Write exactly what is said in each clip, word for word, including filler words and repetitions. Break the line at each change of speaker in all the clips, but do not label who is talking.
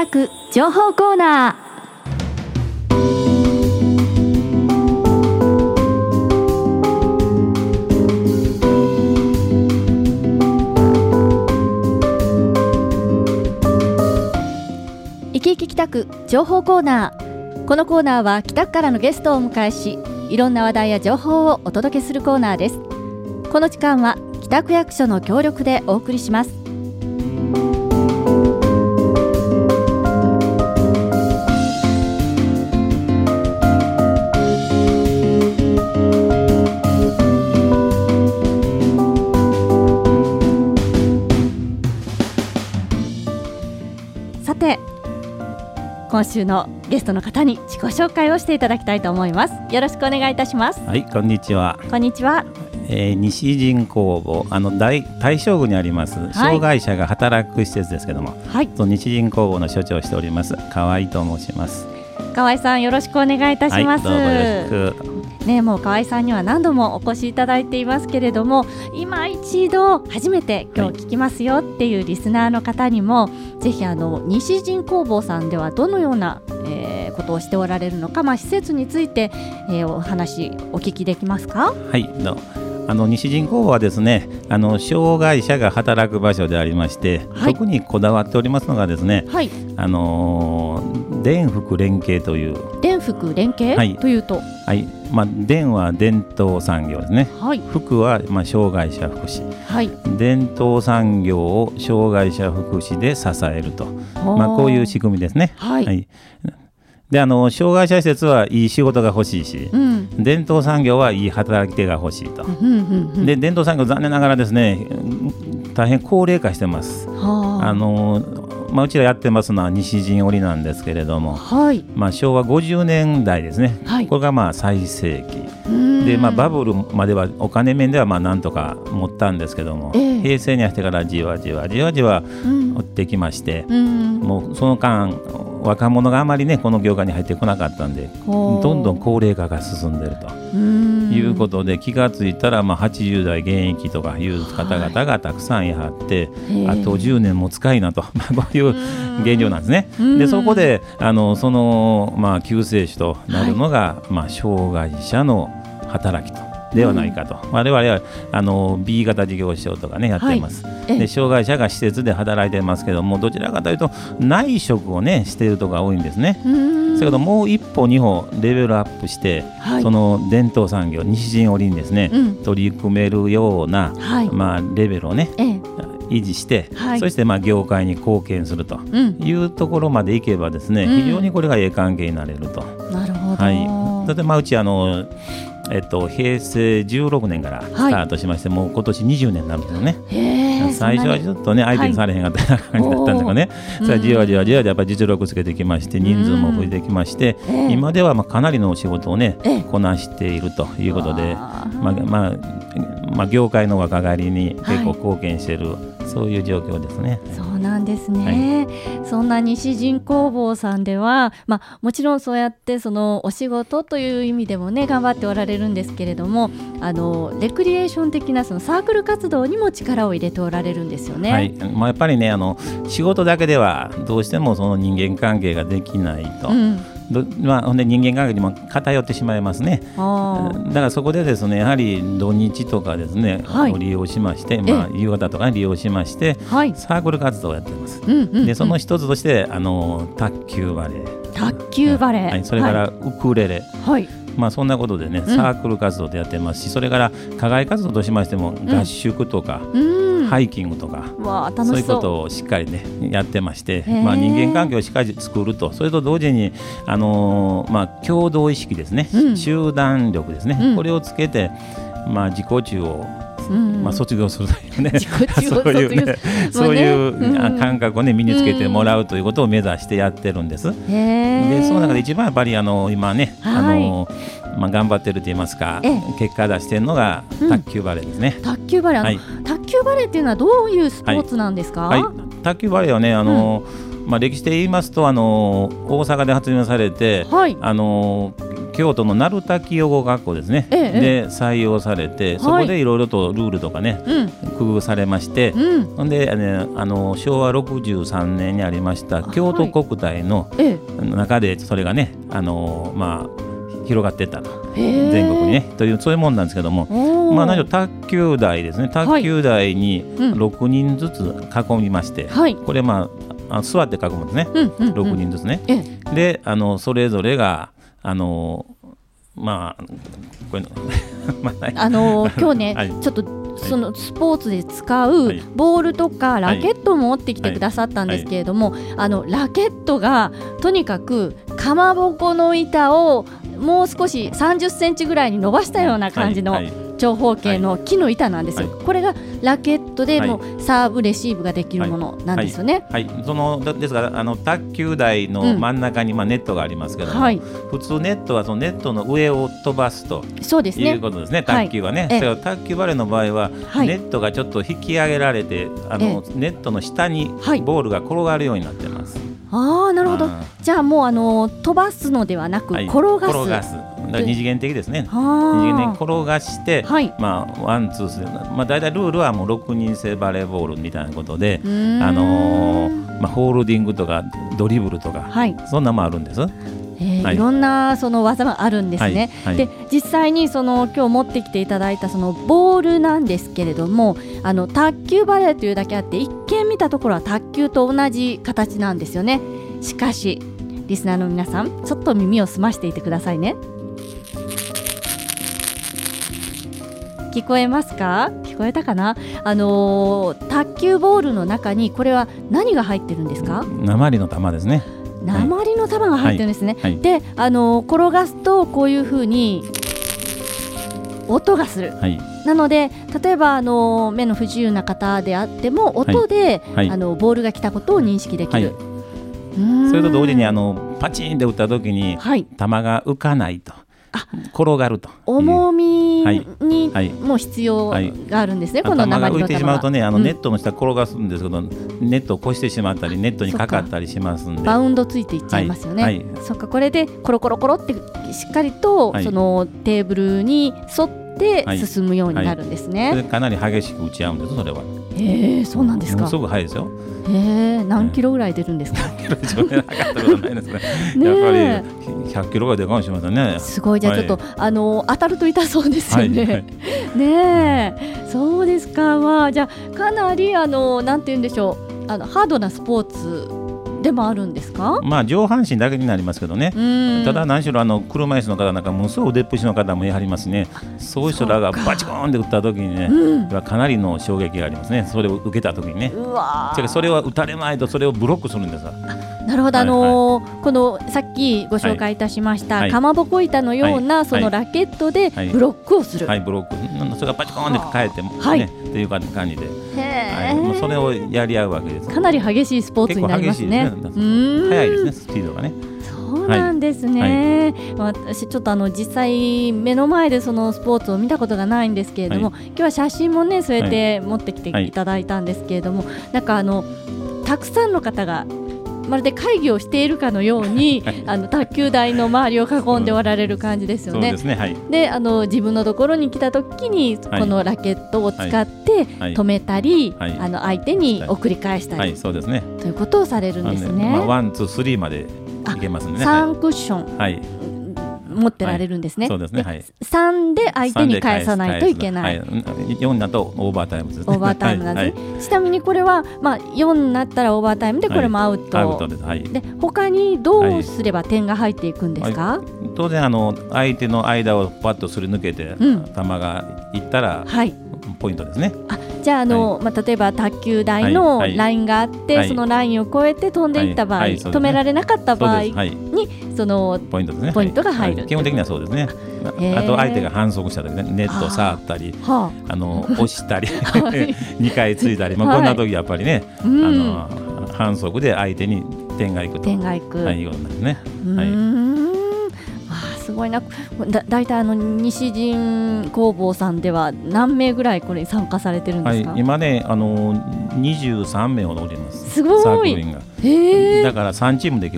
北区情報コーナー。生き生き北区情報コーナー。このコーナーは北区からのゲストをお迎えし、いろんな話題や情報をお届けするコーナーです。この時間は北区役所の協力でお送りします。さて、今週のゲストの方に自己紹介をしていただきたいと思います。よろしくお願いいたします。
はい、こんにちは。
こんにちは。
えー、西陣工房、あの 大, 大正区にあります、はい、障害者が働く施設ですけども、はい、その西陣工房の所長をしております河合と申します。
河合さん、よろしくお願いいたします。
はい、どうもよろしく。
ね、もう河合さんには何度もお越しいただいていますけれども、今一度初めて今日聞きますよっていうリスナーの方にも、はい、ぜひあの西陣工房さんではどのような、えー、ことをしておられるのか、まあ、施設について、えー、お話お聞きできますか。
はい、どうあの西陣工房はですね、あの障害者が働く場所でありまして、はい、特にこだわっておりますのがですね、はい、あのー、電福連携という
電福連携、はい、というと、
はい、まあ、電は伝統産業ですね、はい、福はまあ障害者福祉、はい、伝統産業を障害者福祉で支えると、まあ、こういう仕組みですね。はい、はい、であの障害者施設はいい仕事が欲しいし、うん、伝統産業はいい働き手が欲しいと、うんうんうん、で伝統産業残念ながらですね、大変高齢化してます。はあ、あのまあ、うちらやってますのは西陣織なんですけれども、はい、まあ、しょうわごじゅうねんだいですね、はい、これがまあ最盛期で、まあ、バブルまではお金面ではまあなんとか持ったんですけども、えー、平成になってからじわじわじわじわ落ちてきまして、うん、もうその間若者があまりねこの業界に入ってこなかったんで、どんどん高齢化が進んでいるということで、気がついたらまあはちじゅうだい現役とかいう方々がたくさんいはって、はい、あとじゅうねんも使いなとこういう現状なんですね。でそこであのその、まあ、救世主となるのが、はい、まあ、障害者の働きとではないかと、うん、我々はあの ビー 型事業所とかねやってます。はい、で障害者が施設で働いてますけども、どちらかというと内職をねしているところが多いんですね。だけどもう一歩二歩レベルアップして、はい、その伝統産業西陣織にですね、うん、取り組めるような、はい、まあ、レベルをね、ええ、維持して、はい、そしてまあ業界に貢献するというところまでいけばですね、うん、非常にこれがええ関係になれると。なるほど。はい、だってまあうちあのえっと、平成じゅうろくねんからスタートしまして、はい、もう今年にじゅうねんになるんですよね。最初はちょっとね相手にされへんかったような感じだったんですけどね、はい、それはじわじわじわじわやっぱり実力つけてきまして、人数も増えてきまして、今ではまあかなりの仕事をねこなしているということで、まあまあまあ、業界の若返りに結構貢献している、はい、そういう状況ですね。
そうなんですね。はい、そんな西陣工房さんでは、まあ、もちろんそうやってそのお仕事という意味でもね頑張っておられるんですけれども、あのレクリエーション的なそのサークル活動にも力を入れておられるんですよね。
はい、まあ、やっぱりねあの仕事だけではどうしてもその人間関係ができないと、うん、まあ、ほんで人間関係にも偏ってしまいますね。あだからそこでですねやはり土日とかですね、はい、を利用しまして、まあ、夕方とか利用しまして、はい、サークル活動をやっています。うんうんうん、でその一つとしてあの卓球バレー
卓球バレー、
はい、それからウクレレ、はい、まあ、そんなことでねサークル活動でやってますし、うん、それから課外活動としましても合宿とか、うん、ハイキングとか、わ楽しそう、そういうことをしっかりねやってまして、まあ、人間関係をしっかり作ると、それと同時に、あのーまあ、共同意識ですね、うん、集団力ですね、うん、これをつけて、まあ、自己中をうんまあ、卒業するというねそういう、ねそういう感覚を、ね、身につけてもらうということを目指してやってるんです。でその中で一番やっぱりあの今ね、はい、あのまあ、頑張ってると言いますか結果出してるのが卓球バレーですね。
うん、卓球バレー、はい、卓球バレーっていうのはどういうスポーツなんですか。はいはい、
卓球バレーはねあの、うんまあ、歴史で言いますとあの大阪で発明されて、はい、あの京都の鳴滝養護学校ですね、ええ、で採用されて、そこでいろいろとルールとかね、はい、工夫されまして、うん、で、ね、あのしょうわろくじゅうさんねんにありました京都国体の中でそれがね、あのまあ広がっていったと、全国にねというそういうもんなんですけども、まあ、何しろ卓球台ですね、卓球台にろくにんずつ囲みまして、はい、これまあ座って囲むんですね、うんうんうん、ろくにんずつね、ええ、であのそれぞれがあのまあこれの
あの今日ね、はい、ちょっとそのスポーツで使うボールとかラケットも持ってきてくださったんですけれども、はいはいはい、あのラケットがとにかくかまぼこの板をもう少しさんじゅっセンチぐらいに伸ばしたような感じの長方形の木の板なんですよ、はいはい、これがラケットでもうサーブレシーブができるものなんですよね、
はいはいはい、そのですからあの卓球台の真ん中に、まあ、ネットがありますけども、はい、普通ネットはそのネットの上を飛ばすとそうです、ね、いうことですね、卓球はね、はい、卓球バレーの場合は、はい、ネットがちょっと引き上げられてあのネットの下にボールが転がるようになってます、はい、
あーなるほど。じゃあもうあの飛ばすのではなく転がす、はい、転がす
だから二次元的ですね。二次元的に転がして、はい、まあワンツースリー、まあだいたいルールはもうろくにん制バレーボールみたいなことで、あのー、まあホールディングとかドリブルとか、はい、そんなもあるんです。
えーはい、いろんなその技があるんですね、はいはい、で実際にその今日持ってきていただいたそのボールなんですけれども、あの卓球バレーというだけあって一見見たところは卓球と同じ形なんですよね。しかしリスナーの皆さんちょっと耳を澄ましていてくださいね。聞こえますか？聞こえたかな？あのー、卓球ボールの中にこれは何が入ってるんですか？
鉛の玉ですね。
鉛の玉が入ってるんですね、はいはい、で、あのー、転がすとこういう風に音がする、はい、なので例えば、あのー、目の不自由な方であっても音で、はいはい、あのー、ボールが来たことを認識できる、はい、うーん、
それと同時にあのパチンで打った時に、はい、球が浮かないと、転がると
重みにも必要があるんですね、はいはい、この鉛の玉が
浮いてしまうとね、あのネットの下転がすんですけど、うん、ネットを越してしまったりネットにかかったりしますんで
バウンドついていっちゃいますよね、はいはい、そっか、これでコロコロコロってしっかりと、はい、そのテーブルに沿って進むようになるんですね、はいはい、
かなり激しく打ち合うんです。それは
へえ、そうなんですか。
ものすごく速いですよ。
へえ、何キロぐらい出るんですか？
何キロ以上でなかったことないですね。やっぱりひゃっキロぐらい出るかもしれませんね。
すごい。じゃあちょっと、はい、あの当たると痛そうですよね。はいはい、ねえ、そうですか。まあじゃあかなりあのなんて言うんでしょう、あのハードなスポーツでもあるんですか？
まあ上半身だけになりますけどね。ただ何しろあの車椅子の方なんかものすごい腕っぷしの方もやはりますね。そういう人らがバチコーンって打った時にね、うん、かなりの衝撃がありますね。それを受けた時にね。うわー、それは打たれないとそれをブロックするんです。
なるほど、はい、あのーはい、このさっきご紹介いたしました、はい、かまぼこ板のような、はい、そのラケットでブロックをする、
はいはい、ブロック、それがバチコーンって返っても、ね、はい、っていう感じで、はい、もうそれをやり合うわけです。
かなり激しいスポーツになりますね。
結構激しいですね。うーん、速いですね、スピードがね。
そうなんですね、はいはい、私ちょっとあの実際目の前でそのスポーツを見たことがないんですけれども、はい、今日は写真もねそうやって持ってきていただいたんですけれども、はい、なんかあのたくさんの方がまるで会議をしているかのようにあの卓球台の周りを囲んでおられる感じですよね。
そうですね、はい、
であの自分のところに来た時にこのラケットを使って止めたり、はいはい、あの相手に送り返したり、はいはい、そうですね、ということをされるんですね。
まあ、ワンツースリーまでいけますね。
さんクッション、はい、持ってられるんですね。
そうですね、はい、
さんで相手に返さないといけない。はい、
よんだとオーバータイムですね。
オーバータイムなんですね、はいはい、ちなみにこれは、まあ、よんになったらオーバータイムでこれもアウト、はい、アウトです、はい、で他にどうすれば点が入っていくんですか？はい、
当然あの相手の間をパッとすり抜けて、うん、球がいったら、はい、ポイントですね。
あ、じゃあ、あの、はい、まあ、例えば卓球台のラインがあって、はい、そのラインを越えて飛んでいった場合、はいはい、止められなかった場合に、はい、そのポイントですね、ポイントが入る、はい、
基本的にはそうですね。あと相手が反則した時ね、ネット触ったり、はあ、あの押したりにかいついたり、まあ、こんな時やっぱりね、はい、あの反則で相手に点がいくと
点がいく、
はい、いうことなんですね。
うーん、すごいな。だ, だいたいあの西陣工房さんでは何名ぐらいこれに参加されてるんですか？
はい、今ねあのにじゅうさんめいほどおります。
すごい。
サークル員が。へー、だからさんチームできるんです。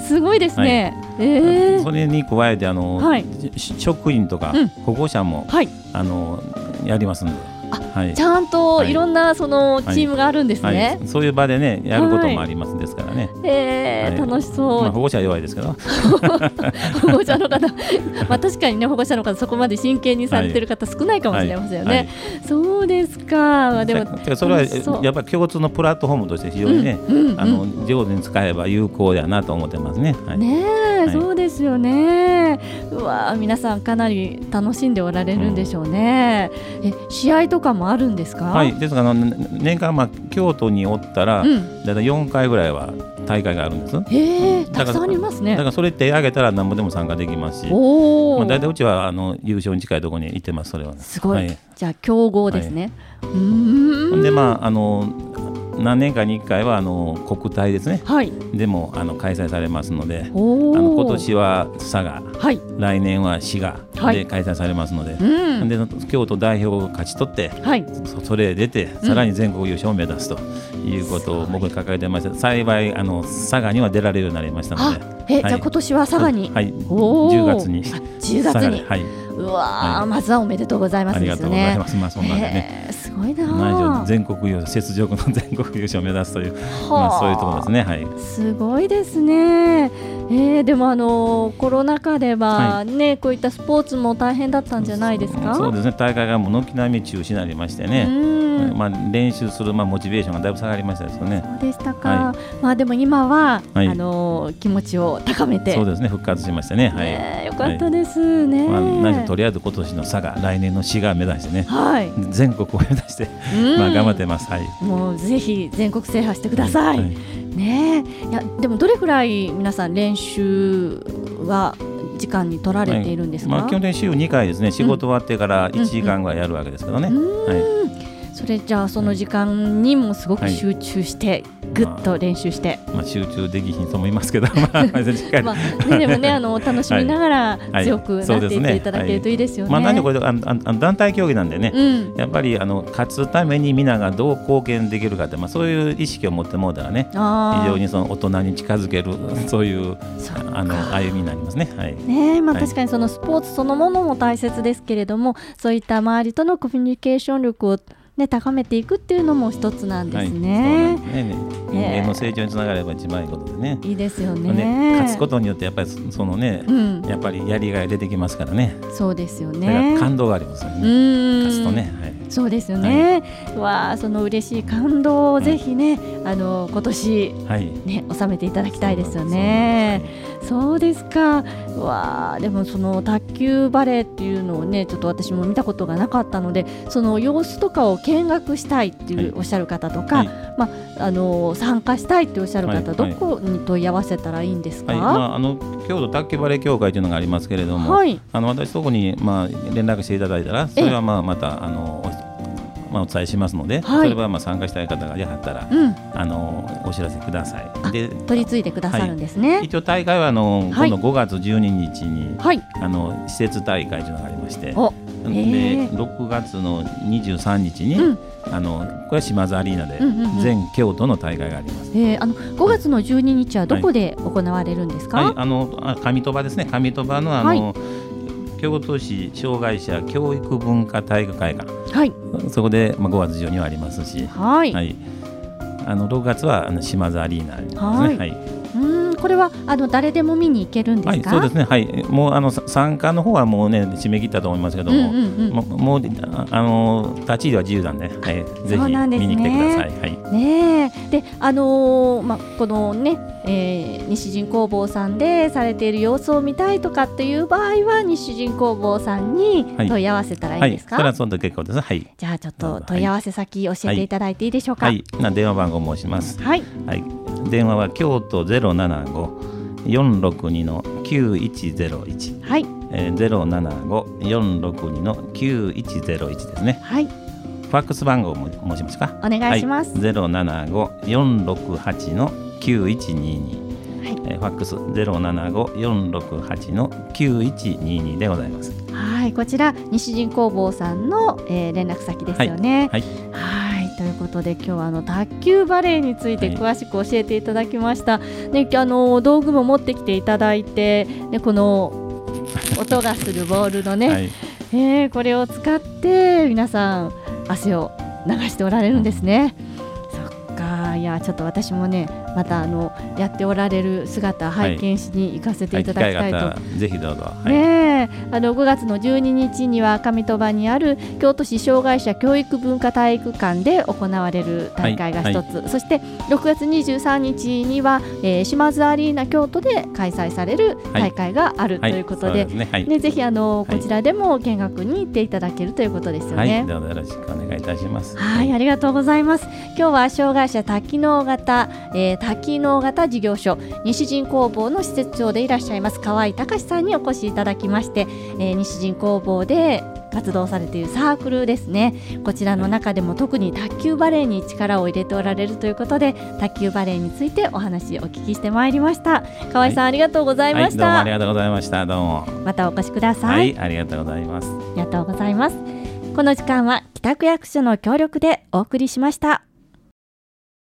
すごいですね。
はい、えー、それに加えてあの、
はい、
職員とか保護者も、うん、はい、あのやりますんで、
はい、ちゃんといろんなそのチームがあるんですね、
はいはい、そういう場でねやることもありますですからね、
えーはい、楽しそう、
まあ、保護者は弱いですけど
保護者の方、まあ、確かにね保護者の方そこまで真剣にされてる方少ないかもしれませんよね、はいはい、そうですか、まあ、でも
それはやっぱり共通のプラットフォームとして非常にね、うんうんうん、あの上手に使えば有効だなと思ってますね、はい、
ねえ、はい、そうですよね。うわ皆さんかなり楽しんでおられるんでしょうね、うん、え試合とかもあるんですか？
はい、ですから年間、まあ、京都におったら、うん、だいたいよんかいぐらいは大会があるんです。
へー、たくさんありますね。
だからそれ手挙げたら何ぼでも参加できますし、まあ、だいたいうちはあの優勝に近いところに行ってます。それは、ね、
すごい、はい、じゃあ強豪ですね、
はい、うーんでまああの何年かにいっかいはあの国体ですね、はい、でもあの開催されますので、あの今年は佐賀、はい、来年は滋賀で開催されますので、はい、うん、で京都代表を勝ち取って、はい、そ, それ出てさらに全国優勝を目指すということを僕掲げてました。幸いあの佐賀には出られるようになりましたので、
え、はい、じゃあ今年は佐賀に、
はい、じゅうがつに
じゅうがつに、はい、うわ、はい、まずはおめでとうございますですよね。
ありがとうございます。まあ、そんなね、
すごいな。
全国優勝、雪辱の全国優勝を目指すという、まあ、そういうところですね、はい、
すごいですね。えー、でもあのコロナ禍では、ね、はい、こういったスポーツも大変だったんじゃないですか？
そうですね、大会がもう軒並み中止になりましてね、まあ、練習する、まあ、モチベーションがだいぶ下がりましたですよね。
そうでしたか、はい、まあ、でも今は、はい、あの気持ちを高めて、
そうですね、復活しましたね、はい、
ね、よかったですね、
はい、まあ、何とりあえず今年の佐賀、来年の滋賀目指してね、はい、全国を目指して、まあ、頑張ってます、はい、
もうぜひ全国制覇してください、はい、ね、いやでもどれくらい皆さん練習は時間に取られているんですか？
はい、まあ、基本的に週にかいですね、仕事終わってからいちじかんぐらいやるわけですけどね、うんうん、はい、
それじゃあその時間にもすごく集中してぐっと練習して、
まあまあ、集中できひんと思いますけどまあ、ま
あ、でもね、あの楽しみながら強くなっていっていただけるといいですよね。
まあ、何これああ団体競技なんでね、うん、やっぱりあの勝つために皆がどう貢献できるかって、まあ、そういう意識を持ってもうたらね、非常にその大人に近づけるそういうあの歩みになりますね。はい、
ね、まあ、確かにそのスポーツそのものも大切ですけれども、そういった周りとのコミュニケーション力をね、高めていくっていうのも一つなんですね。
はい、ね、人間の成長につながれば一番いいことでね。
いいですよね。
ね、勝つことによってやっぱりそのね、うん、やっぱりやりがい出てきますからね。
そうですよね。
だから感動がありますよね。勝つとね。はい、
そうですよね。はい、わあ、その嬉しい感動をぜひね、はい、あの今年、はい、ね、収めていただきたいですよね。そうですか。わあ、でもその卓球バレーっていうのをね、ちょっと私も見たことがなかったので、その様子とかを見学したいっていうおっしゃる方とか、はい、まあ、あの参加したいっておっしゃる方、はい、どこに問い合わせたらいいんですか？
はい、まあ、あの京都卓球バレー協会というのがありますけれども、はい、あの私そこに、まあ、連絡していただいたら、それはまあまたあのまあ、お伝えしますので、はい、それはまあ参加したい方がいらはったら、うん、あのお知らせください。で、取り次いでくださるんですね。はい、一応大会はあの、はい、今度ごがつじゅうににちに、はい、あの施設大会というのがありまして、でろくがつのにじゅうさんにちに、うん、あのこれは島津アリーナで全京都の大会があります。
うんうんうん、えー、あのごがつのじゅうににちはどこで行われるんですか？
はいはい、あの上鳥羽ですね。上鳥羽のあの、はい、京都市障害者教育文化体育会館、はい、そこで、まあ、ごがつじゅうににちはありますし、はいはい、あのろくがつはあの島津アリーナですね。はい、はい、
うん、これはあの誰でも見に行けるんですか？
はい、そうですね、はい、もうあの参加の方はもうね締め切ったと思いますけども、うんうんうん、も, もうあの立ち入りは自由なんで、はい、ぜひ見に来てください。はい、ね
で、あのーま、このね、えー、西陣工房さんでされている様子を見たいとかっていう場合は西陣工房さんに問い合わせたらいいですか？
はいはい、それはそんな結構です。はい、
じゃあちょっと問い合わせ先教えていただいていいでしょうか？
はい、はい、な電話番号申します。はい、はい、電話は京都 ゼロななご よんろくに きゅういちゼロいち、はい、えー、ゼロななご よんろくに きゅういちゼロいちですね。はい、ファックス番号も申しますか？
お願いします。はい、
ゼロななご よんろくはち きゅういちにに、はい、えー、ファックス ゼロななご よんろくはち きゅういちにに でございます。はい、
こちら西陣工房さんの、えー、連絡先ですよね。はい、はい、はい、 ということで今日はあの卓球バレーについて詳しく教えていただきました、はい、ね、あの道具も持ってきていただいて、ね、この音がするボールのね、はい、えー、これを使って皆さん汗を流しておられるんですね。そっか、いやちょっと私もねまたあのやっておられる姿拝見しに行かせていただきたいと、はいはい、
ぜひどうぞ、はい、
ね、あのごがつのじゅうににちには上鳥羽にある京都市障害者教育文化体育館で行われる大会が一つ、はいはい、そしてろくがつにじゅうさんにちには、えー、島津アリーナ京都で開催される大会があるということで、はいはい、ね、はい、ね、ぜひあのこちらでも見学に行っていただけるということですよね。
はい、どうぞよろしくお願いいたします。
はい、ありがとうございます。今日は障害者多機能型、えー、多機能型事業所西陣工房の施設長でいらっしゃいます河合隆さんにお越しいただきまして、えー、西陣工房で活動されているサークルですね、こちらの中でも特に卓球バレーに力を入れておられるということで卓球バレーについてお話をお聞きしてまいりました。河合さん、はい、ありがとうございました。
はい、どうもありがとうございました。どうも
またお越しください。
はい、ありがとうございます。
ありがとうございます。この時間は北区役所の協力でお送りしました。